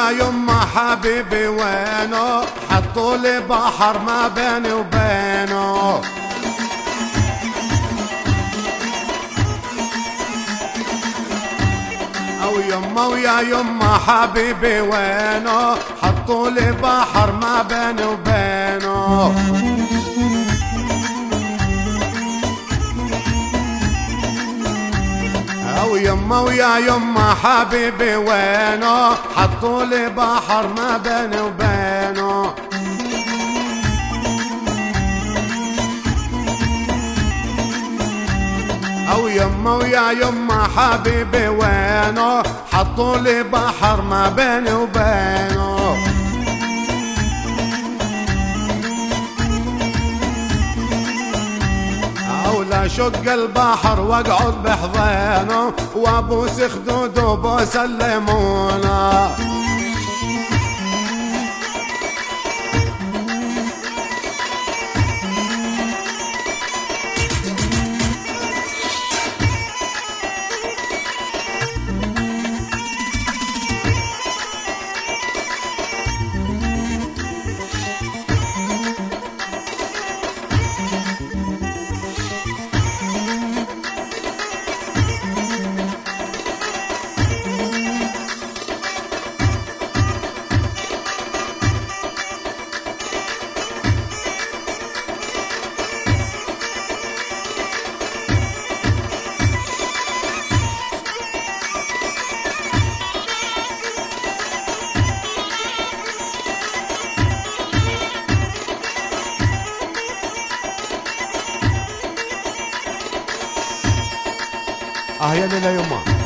يما حبيبي وينه، حطوا لي بحر ما بيني وبينه. او يما ويا يما حبيبي وينه، حطوا لي بحر ما بيني وبينه. او يما ويا يما حبيبي وينه، حطوا لي بحر ما بيني وبينه. او يما ويا يما حبيبي وينه، حطوا لي بحر ما بيني وبينه. او لا شق البحر واقعد بحضينه، وابوس خدوده وبوس الليمونه. يا ليلى يما